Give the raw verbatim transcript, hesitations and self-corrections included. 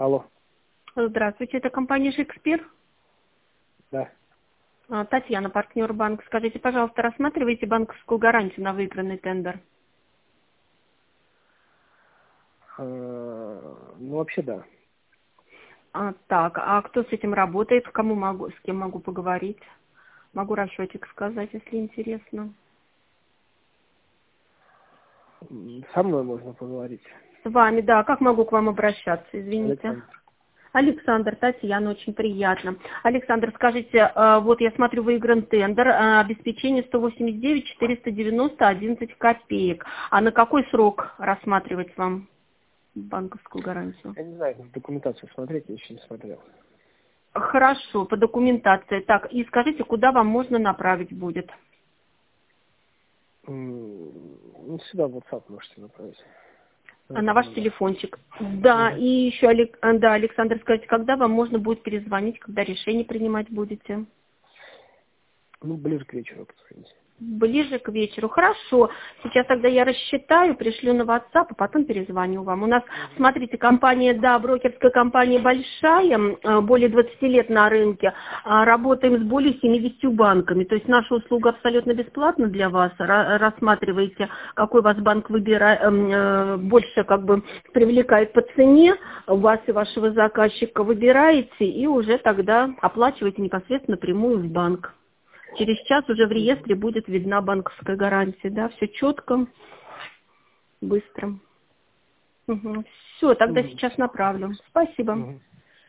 Алло. Здравствуйте, это компания «Шекспир». Да. А, Татьяна, партнер банка. Скажите, пожалуйста, рассматриваете банковскую гарантию на выигранный тендер? А, ну, вообще, да. А, так, а кто с этим работает? Кому могу, с кем могу поговорить? Могу расчетик сказать, если интересно. М, Со мной можно поговорить. С вами, да. Как могу к вам обращаться? Извините. Александр. Александр, Татьяна, очень приятно. Александр, скажите, э, вот я смотрю, выигран тендер, э, обеспечение сто восемьдесят девять четыреста девяносто одиннадцать копеек. А на какой срок рассматривать вам банковскую гарантию? Я не знаю, как документацию смотреть, я еще не смотрел. Хорошо, по документации. Так, и скажите, куда вам можно направить будет? М, Ну, сюда в WhatsApp можете направить. На А на этот ваш номер. телефончик. Да, Мгм. и еще, Олег- а, да, Александр, скажите, когда вам можно будет перезвонить, когда решение принимать будете? Ну, ближе к вечеру позвоните. Ближе к вечеру. Хорошо. Сейчас тогда я рассчитаю, пришлю на WhatsApp, а потом перезвоню вам. У нас, смотрите, компания, да, брокерская компания большая, э, более двадцати лет на рынке. А, Работаем с более семидесятью банками. То есть наша услуга абсолютно бесплатна для вас. Ра- Рассматриваете, какой вас банк выбирает, больше как бы привлекает по цене, вас и вашего заказчика выбираете и уже тогда оплачиваете непосредственно напрямую в банк. Через час уже в реестре будет видна банковская гарантия, да, все четко, быстро. Все, тогда Мгм. сейчас направлю. Спасибо. Мгм.